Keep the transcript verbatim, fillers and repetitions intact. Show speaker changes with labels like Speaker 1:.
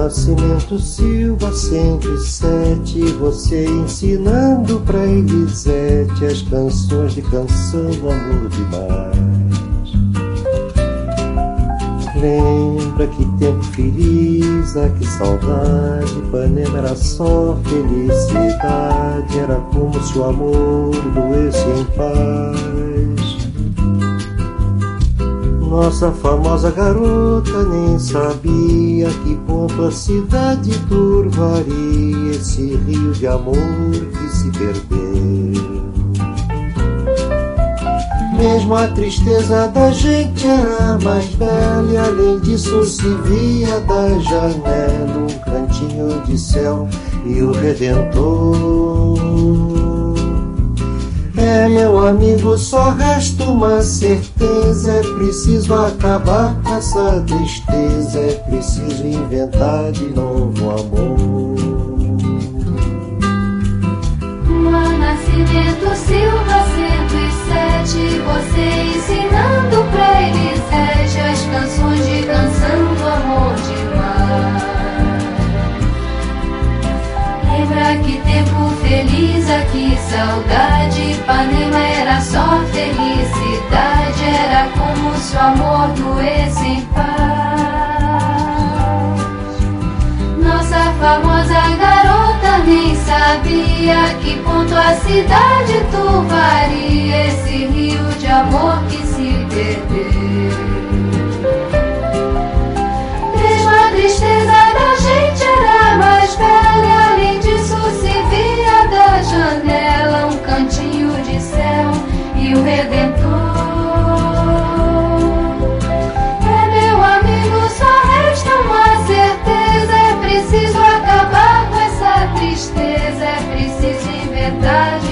Speaker 1: Nascimento Silva cento e sete, você ensinando pra Elisete as canções de canção do amor demais. Lembra que tempo feliz, ah que saudade, Ipanema era só felicidade, era como se o amor doesse em paz. Nossa famosa garota nem sabia que ponto a cidade turvaria esse rio de amor que se perdeu. Mesmo a tristeza da gente era mais bela, e além disso se via da janela um cantinho de céu e o Redentor. É, meu amigo, só resta uma certeza, é preciso acabar com essa tristeza, é preciso inventar de novo amor.
Speaker 2: No Nascimento Silva cento e sete, você ensinando pra Elisete as canções de canção do amor demais. Lembra que tempo feliz, ah que saudade, Ipanema era só felicidade, era como se o amor doesse em paz. Nossa famosa garota nem sabia que ponto a cidade turvaria esse rio de amor que se perdeu. Mesmo a tristeza da gente era mais velha, além disso se via da janela um cantinho de céu e o Redentor. É, meu amigo, só resta uma certeza, é preciso acabar com essa tristeza, é preciso inventar